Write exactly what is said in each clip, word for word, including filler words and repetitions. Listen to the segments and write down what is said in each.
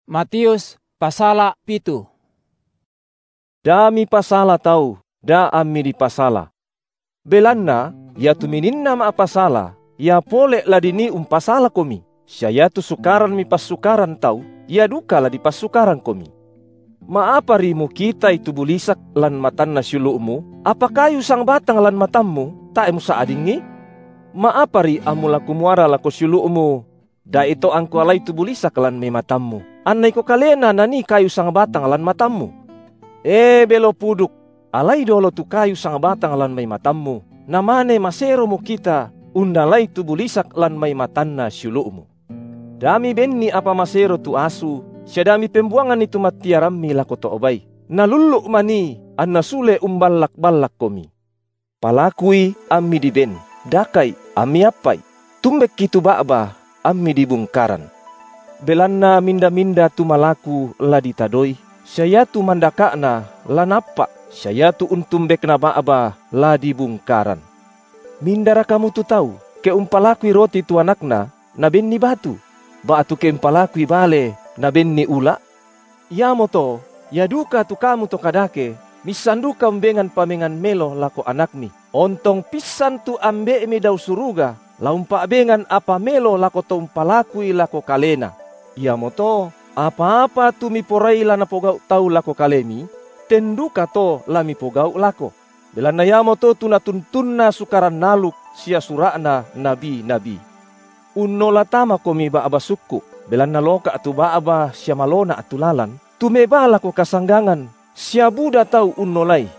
Matius pasala pitu. Dami pasala tau, da ami di pasala. Belanna, ya tu mininna ma pasala, ya pole la dini um pasala komi. Siya tu sukaran mi pasukaran tau, ya duka la di pasukaran komi. Maapa rimu kita itu bulisak lan matan na syulu'mu, apa kayu sang batang lan matammu, tak emu sa adingi? Maapa ri amu laku muara lako syulu'mu, da ito angku alay tu bulisak lan me matammu. Anay ko kalena nani kayu sang batang lan matammu. Eh belo puduk, alay dolo tu kayu sang batang lan may matammu. Namane masero mo kita, undalay tu bulisak lan may matanna syulu'mu. Dami benni apa masero tu asu, siya dami pembuangan itu matiarami lako to obay. Naluluk mani, an nasule umbalak-balak komi. Palakui ami di ben, dakay ami apay, tumbek kitu ba'ba ami di bungkaran. Belanna minda-minda tu malaku la ditadoi, saya tu mandakakna la napa, saya tu untumbek na ba'ba la dibungkaran. Mindara kamu tu tahu, ke umpalakui roti tu anakna na benni batu, batu ke umpalakui bale na benni ula. Ya moto, ya duka tu kamu to kadake, misanduka umbengan pamengan melo lako anakmi. Ontong pisan tu ambe mi daw suruga, la umpa bengan apa melo lako to umpalakui lako kalena. Ya moto, apa-apa tu mi porai la napogau tau lako kalemi, tenduka to la mi pogau lako. Belana ya moto tu natuntunna sukaran naluk sia surana nabi-nabi. Unno latama komi ba'aba sukku, belana loka tu ba'aba sia malona atulalan, tu meba lako kasanggangan, sia buda tau unnolay.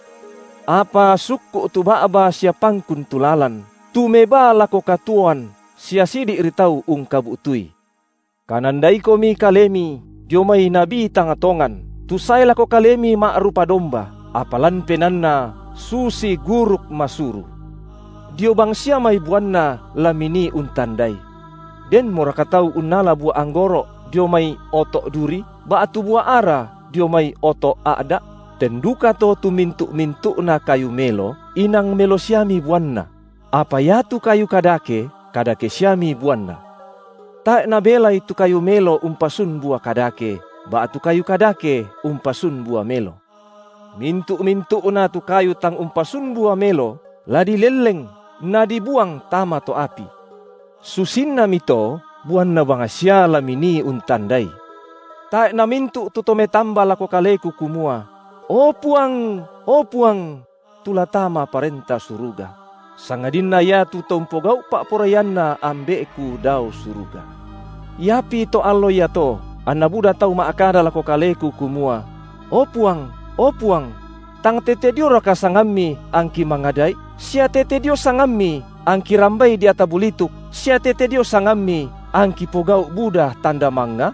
Apa sukku tu ba'aba sia pangkun tulalan, tu meba lako katuan, sia sidik ritau ung kabutui. Kanandai komi kalemi, diomay nabi tangatongan, tusay lako kalemi ma'rupa domba, apalan penanna, susi guruk masuru. Dio bangsia may buwanna lamini untanday. Den morakataw unala buwa anggoro, diomay otok duri, baatu buwa ara, diomay otok aada. Tenduka to tumintu-mintu na kayu melo, inang melo siyami buwanna. Apa yatu kayu kadake, kadake siyami buwanna. Ta nabela itu kayu melo umpasun buah kadake, baatu kayu kadake umpasun buah melo. Mintu-mintu na tu kayu tang umpasun buah melo, la dileleng na dibuang tama to api. Susin na mito, buwan na bangasya lamini untanday. Ta na mintu tu tometamba lako kaleku kumua. O puang, o puang, tulatama parenta suruga. Sangadin na ya tu tompogau pak porayan na ambeku daw suruga. Yapi to allo ya to, anabuda tau maakada lako kaleku kumua. O puang, o puang, tang tete dio raka sangami angki mangadai, sia tete dio sangami angki rambai di atabulituk, sia tete dio sangami angki pogau buda tanda manga.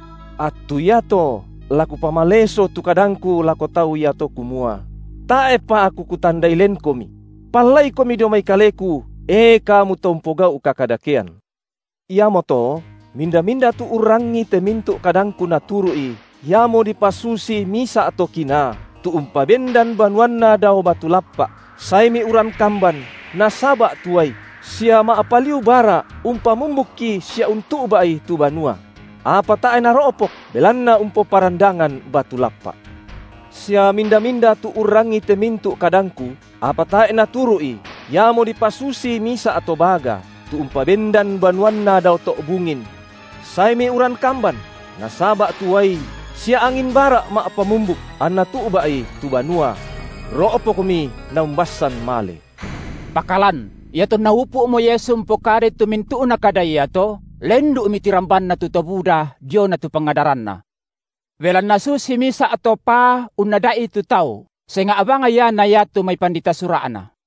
Atu ya to, laku pamaleso tu kadangku lako tau ya to kumua. Tae pa aku kutandai len komi. Palay komi do may kaleku, e kamu tompogau kakadakean. Ia moto, minda-minda tu urangi temintu kadangku naturui, yamo dipasusi misa atau kina, tu umpabendan banwanna daw batu lappa, saimi uran kamban, nasaba tuay, sia maapaliu bara, umpamumbuki sia untuk bai tu banua. Apa tae naropok, belanna umpo parandangan batu lappa. Sia minda-minda tu urangi temintu kadangku, apa tae naturui, yamo dipasusi misa atau baga, tu umpabendan banwanna daw tok bungin. Saimi uran kamban, nasaba tuai, sia angin bara ma pamumbuk, anna tu bai tu banua. Roopo kami naumbasan male. Pakalan, yato naupu mo yesum pokare tumintu na kaday yato, lendu umitiramban na tutabuda, diyo na tu pangadaran na. Velan nasusi misa atau pa unadai tu tau, senga abang aya na yato may pandita suraana.